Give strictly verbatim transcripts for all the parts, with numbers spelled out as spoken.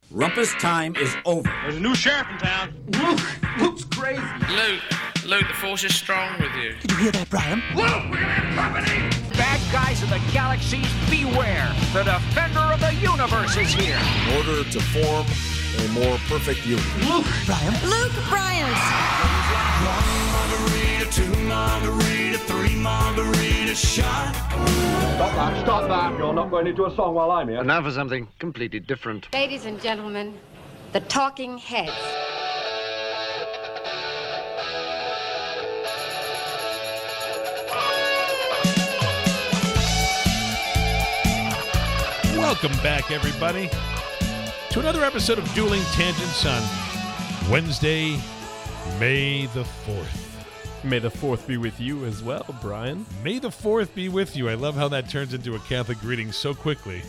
Rumpus time is over. There's a new sheriff in town. Luke, Luke's crazy. Luke, Luke, the force is strong with you. Did you hear that, Brian? Luke, we're gonna have company. Bad guys of the galaxies, beware. The defender of the universe is here. In order to form a more perfect union. Luke, Brian. Luke Bryant. One margarita, two margarita, three margarita shot. Stop that, stop that. You're not going into a song while I'm here. And now for something completely different. Ladies and gentlemen, the Talking Heads. Welcome back, everybody, to another episode of Dueling Tangents on Wednesday, May the fourth. May the fourth be with you as well, Brian. May the fourth be with you. I love how that turns into a Catholic greeting so quickly.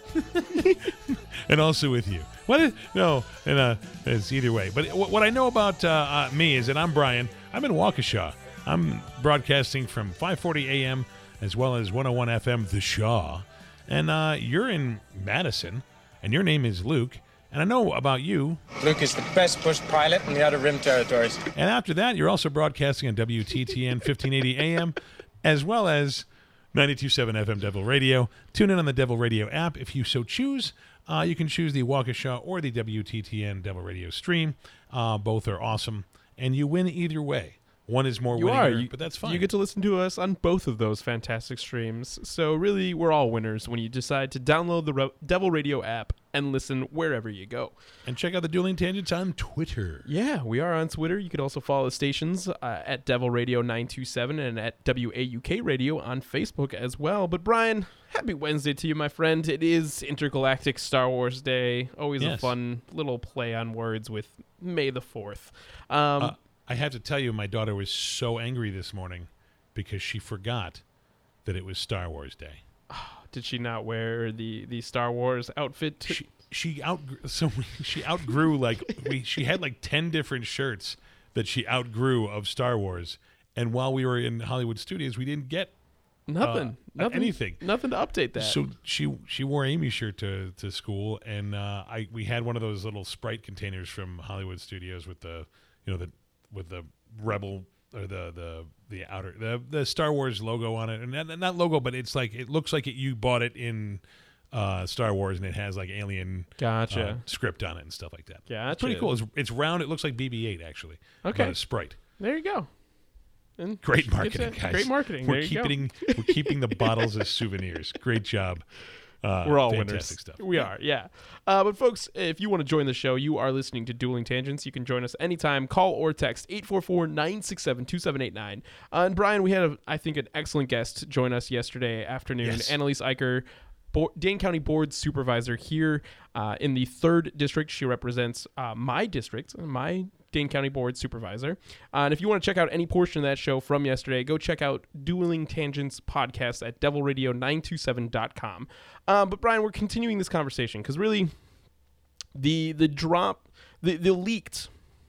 And also with you. What is, no, and uh, it's either way. But w- what I know about uh, uh, me is that I'm Brian. I'm in Waukesha. I'm broadcasting from five forty a.m. as well as one oh one F M, The Shaw. And uh, you're in Madison, and your name is Luke. And I know about you. Luke is the best bush pilot in the Outer Rim territories. And after that, you're also broadcasting on W T T N fifteen eighty A M, as well as ninety-two point seven F M Devil Radio. Tune in on the Devil Radio app if you so choose. Uh, you can choose the Waukesha or the W T T N Devil Radio stream. Uh, both are awesome, and you win either way. One is more you winning, are. You, but that's fine. You get to listen to us on both of those fantastic streams. So really, we're all winners when you decide to download the Re- Devil Radio app and listen wherever you go. And check out the Dueling Tangents on Twitter. Yeah, we are on Twitter. You could also follow the stations uh, at Devil Radio nine two seven and at W A U K Radio on Facebook as well. But Brian, happy Wednesday to you, my friend. It is Intergalactic Star Wars Day. Always Yes. a fun little play on words with May the fourth. Um, Uh, I have to tell you, my daughter was so angry this morning because she forgot that it was Star Wars Day. Did she not wear the, the Star Wars outfit? T- She she outgrew, so she outgrew like we she had like ten different shirts that she outgrew of Star Wars, and while we were in Hollywood Studios, we didn't get nothing, uh, nothing, anything, nothing to update that. So she she wore Amy's shirt to, to school, and uh, I we had one of those little Sprite containers from Hollywood Studios with the you know the with the Rebel or the the the outer the the Star Wars logo on it, and not, not logo, but it's like it looks like it, you bought it in uh, Star Wars, and it has like alien Gotcha. uh, script on it and stuff like that. Gotcha. It's pretty cool. It's, it's round. It looks like B B eight actually. Okay. Not a Sprite. There you go. And Great she gets marketing, it. guys. Great marketing. We're There you go. keeping we're keeping the bottles as souvenirs. Great job. Uh, We're all fantastic winners. stuff. We are, yeah. Uh, but folks, if you want to join the show, you are listening to Dueling Tangents. You can join us anytime. Call or text eight four four, nine six seven, two seven eight nine. Uh, and Brian, we had, a, I think, an excellent guest join us yesterday afternoon. Yes. Annalise Eicher, Bo- Dane County Board Supervisor here uh, in the third District. She represents uh, my district, my Dane County Board Supervisor. Uh, and if you want to check out any portion of that show from yesterday, go check out Dueling Tangents podcast at devil radio nine two seven dot com. Um, but Brian, we're continuing this conversation because really the the drop, the, the leaked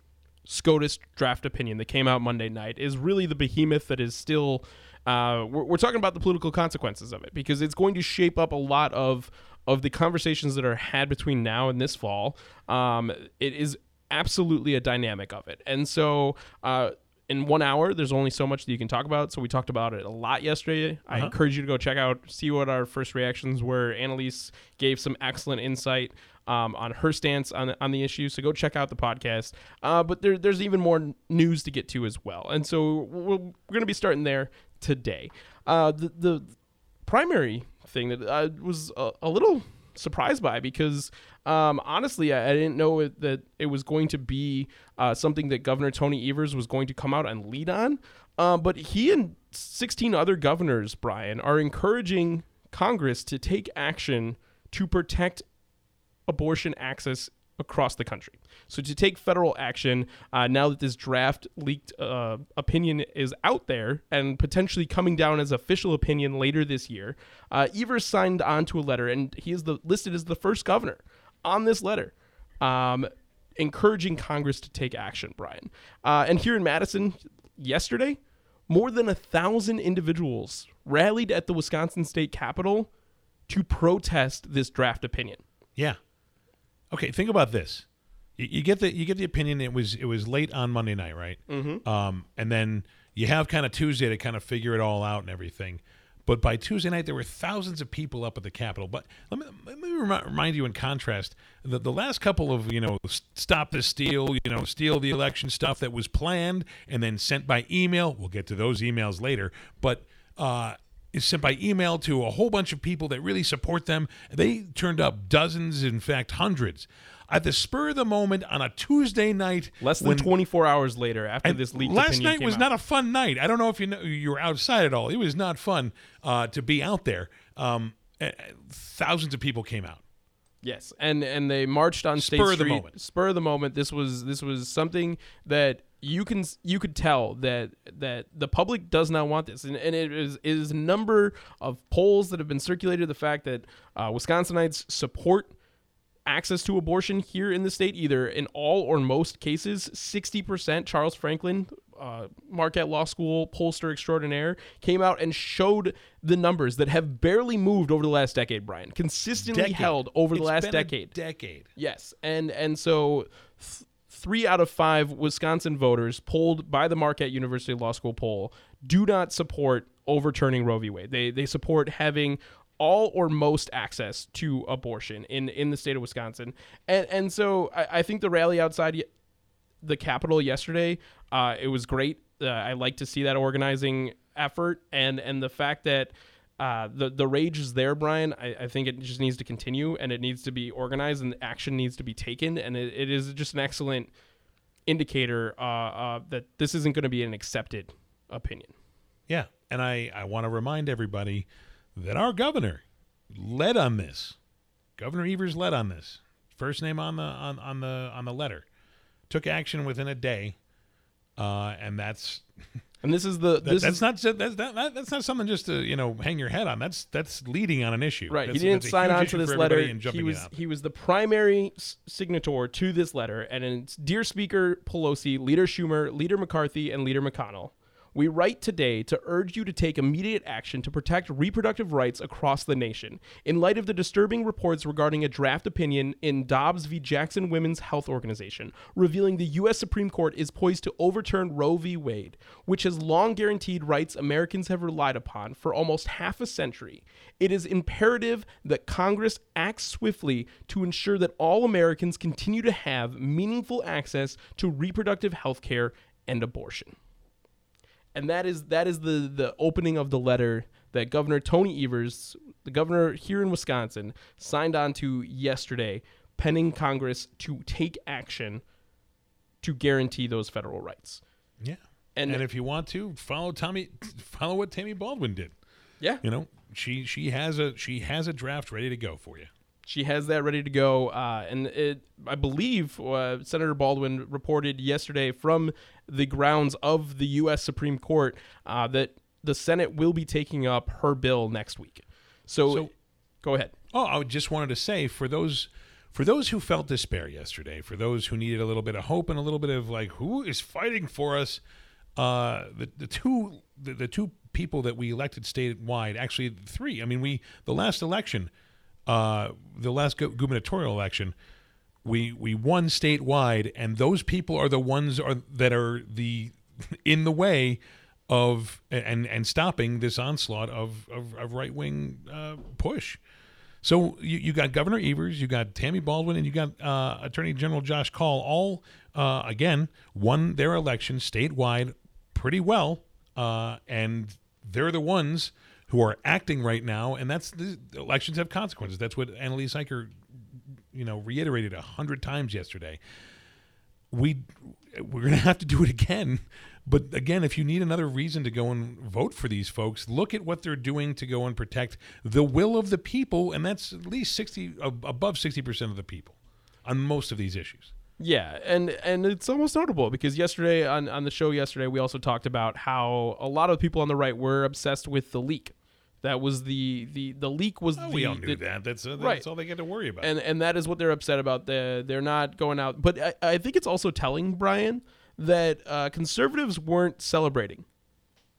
SCOTUS draft opinion that came out Monday night is really the behemoth that is still, uh, we're, we're talking about the political consequences of it because it's going to shape up a lot of, of the conversations that are had between now and this fall. Um, it is absolutely a dynamic of it. And so uh, in one hour, there's only so much that you can talk about. So we talked about it a lot yesterday. Uh-huh. I encourage you to go check out, see what our first reactions were. Annalise gave some excellent insight um, on her stance on, on the issue. So go check out the podcast. Uh, but there, there's even more news to get to as well. And so we're, we're going to be starting there today. Uh, the, the primary thing that I was a, a little surprised by because um, honestly, I, I didn't know it, that it was going to be uh, something that Governor Tony Evers was going to come out and lead on. Uh, but he and sixteen other governors, Brian, are encouraging Congress to take action to protect abortion access across the country. So to take federal action uh, now that this draft leaked uh, opinion is out there and potentially coming down as official opinion later this year, uh, Evers signed onto a letter, and he is the, listed as the first governor on this letter, um, encouraging Congress to take action, Brian. Uh, and here in Madison yesterday, more than a thousand individuals rallied at the Wisconsin State Capitol to protest this draft opinion. Yeah. Okay, think about this. You, you get the you get the opinion. It was it was late on Monday night, right? Mm-hmm. Um, and then you have kind of Tuesday to kind of figure it all out and everything. But by Tuesday night, there were thousands of people up at the Capitol. But let me, let me remi- remind you in contrast, the, the last couple of, you know, stop the steal, you know, steal the election stuff that was planned and then sent by email. We'll get to those emails later. But uh, it's sent by email to a whole bunch of people that really support them. They turned up dozens, in fact, hundreds. At the spur of the moment on a Tuesday night, less than when, twenty-four hours later after this leaked last opinion night came was out. not a fun night. I don't know if you know, you were outside at all. It was not fun uh, to be out there. Um, uh, thousands of people came out. Yes, and and they marched on State Spur of Street. the moment. Spur of the moment. This was this was something that you can you could tell that that the public does not want this, and, and it is is a number of polls that have been circulated. The fact that uh, Wisconsinites support access to abortion here in the state, either in all or most cases. sixty percent. Charles Franklin, uh, Marquette Law School pollster extraordinaire, came out and showed the numbers that have barely moved over the last decade, Brian. Consistently Decade. held over the It's last been a decade. decade. Yes, and and so th- three out of five Wisconsin voters polled by the Marquette University Law School poll do not support overturning Roe v. Wade. They they support having all or most access to abortion in, in the state of Wisconsin. And and so I, I think the rally outside the Capitol yesterday, uh, it was great. Uh, I like to see that organizing effort, and and the fact that uh, the, the rage is there, Brian. I, I think it just needs to continue, and it needs to be organized, and action needs to be taken, and it, it is just an excellent indicator uh, uh, that this isn't going to be an accepted opinion. Yeah, and I, I want to remind everybody that our governor led on this. Governor Evers led on this. First name on the on, on the on the letter. Took action within a day, uh, and that's and this is the that, this that's is, not that's that, that's not something just to you know hang your head on. That's that's leading on an issue. Right. That's, he didn't that's a sign huge on issue to this for letter. everybody and He jumping was it out. he was the primary s- signator to this letter, and it's Dear Speaker Pelosi, Leader Schumer, Leader McCarthy, and Leader McConnell. We write today to urge you to take immediate action to protect reproductive rights across the nation. In light of the disturbing reports regarding a draft opinion in Dobbs v. Jackson Women's Health Organization, revealing the U S Supreme Court is poised to overturn Roe v. Wade, which has long guaranteed rights Americans have relied upon for almost half a century, it is imperative that Congress acts swiftly to ensure that all Americans continue to have meaningful access to reproductive health care and abortion. And that is that is the, the opening of the letter that Governor Tony Evers, the governor here in Wisconsin, signed on to yesterday, penning Congress to take action to guarantee those federal rights. Yeah. And, and if you want to, follow Tommy follow what Tammy Baldwin did. Yeah. You know, she she has a she has a draft ready to go for you. She has that ready to go, uh, and it, I believe uh, Senator Baldwin reported yesterday from the grounds of the U S Supreme Court uh, that the Senate will be taking up her bill next week. So, So- go ahead. Oh, I just wanted to say for those for those who felt despair yesterday, for those who needed a little bit of hope and a little bit of like who is fighting for us, uh, the the two the, the two people that we elected statewide, actually three. I mean, we the last election. Uh, the last gu- gubernatorial election, we we won statewide, and those people are the ones are that are the in the way of and and stopping this onslaught of of, of right wing uh, push. So you, you got Governor Evers, you got Tammy Baldwin, and you got uh, Attorney General Josh Kaul. All uh, again won their election statewide pretty well, uh, and they're the ones who are acting right now, and that's the elections have consequences. That's what Annalise Eicher, you know, reiterated a hundred times yesterday. We we're gonna have to do it again, but again, if you need another reason to go and vote for these folks, look at what they're doing to go and protect the will of the people, and that's at least sixty above sixty percent of the people on most of these issues. Yeah, and and it's almost notable because yesterday on, on the show yesterday we also talked about how a lot of people on the right were obsessed with the leak. That was the the the leak was Oh, the, we all knew the, that. That's uh, that's right. all they get to worry about. And and that is what they're upset about. The, they're not going out. But I, I think it's also telling, Brian, that uh, conservatives weren't celebrating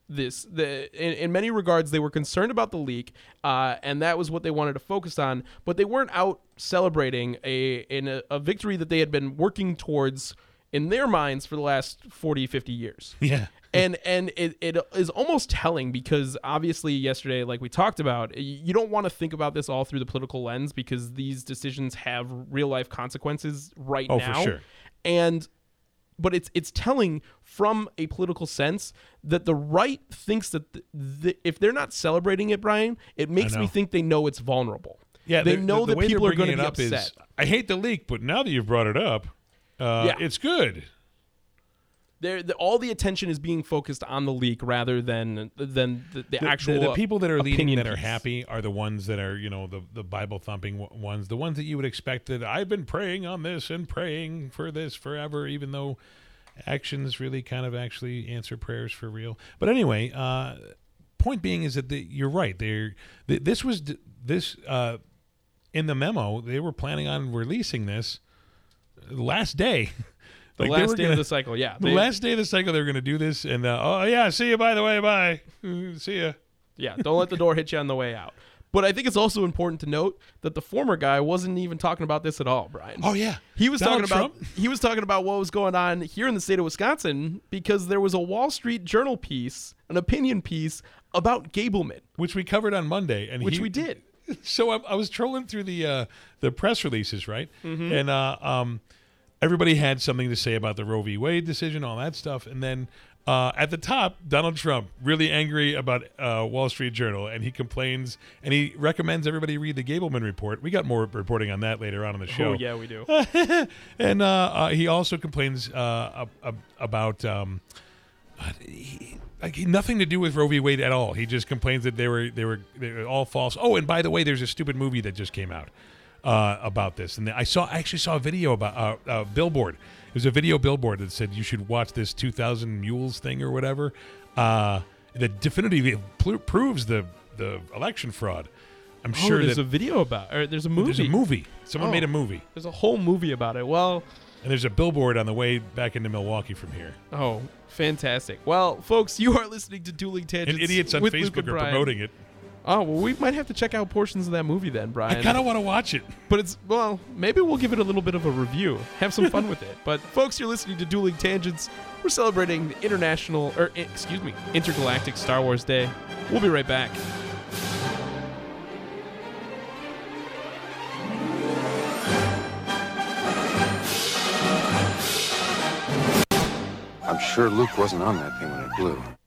this. The in, in many regards, they were concerned about the leak, uh, and that was what they wanted to focus on. But they weren't out celebrating a in a, a victory that they had been working towards in their minds for the last forty, fifty years. Yeah. And and it, it is almost telling because obviously yesterday, like we talked about, you don't want to think about this all through the political lens because these decisions have real life consequences right oh, now. Oh, for sure. And but it's it's telling from a political sense that the right thinks that the, the, if they're not celebrating it, Brian, it makes me think they know it's vulnerable. Yeah, they the, know the, the that people are going to be up upset. Is, I hate the leak, but now that you've brought it up, uh, yeah. it's good. There, the, all the attention is being focused on the leak rather than than the, the, the actual. The, the people that are leading that piece. are happy are the ones that are, you know, the the Bible thumping ones, the ones that you would expect that I've been praying on this and praying for this forever, even though actions really kind of actually answer prayers for real. But anyway, uh, point being is that the, you're right. They're th- this was this uh, in the memo. They were planning on releasing this last day. The like last day gonna, of the cycle, yeah. The they, last day of the cycle, they were going to do this, and uh, oh yeah, see you. By the way, bye. See ya. Yeah, don't let the door hit you on the way out. But I think it's also important to note that the former guy wasn't even talking about this at all, Brian. Oh yeah, he was Donald talking about Trump? he was talking about what was going on here in the state of Wisconsin because there was a Wall Street Journal piece, an opinion piece about Gableman, which we covered on Monday, and which he, we did. So I, I was trolling through the uh, the press releases, right? Mm-hmm. And uh, um. everybody had something to say about the Roe v. Wade decision, all that stuff. And then uh, at the top, Donald Trump, really angry about uh, Wall Street Journal, and he complains and he recommends everybody read the Gableman report. We got more reporting on that later on in the show. Oh, yeah, we do. and uh, uh, he also complains uh, ab- about um, he, like nothing to do with Roe v. Wade at all. He just complains that they were they were they were all false. Oh, and by the way, there's a stupid movie that just came out. Uh, about this, and I saw I actually saw a video about uh, uh, billboard. It was a video billboard that said you should watch this two thousand Mules thing or whatever. Uh, that definitively pl- proves the the election fraud. I'm oh, sure there's that a video about, or there's a movie. There's a movie. Someone oh, made a movie. There's a whole movie about it. Well, and there's a billboard on the way back into Milwaukee from here. Oh, fantastic! Well, folks, you are listening to Dueling Tangents. And idiots on with Facebook Luke are promoting it. Oh, well, we might have to check out portions of that movie then, Brian. I kind of want to watch it. But it's, well, maybe we'll give it a little bit of a review. Have some fun with it. But, folks, you're listening to Dueling Tangents. We're celebrating the International, or, excuse me, Intergalactic Star Wars Day. We'll be right back. I'm sure Luke wasn't on that thing when it blew.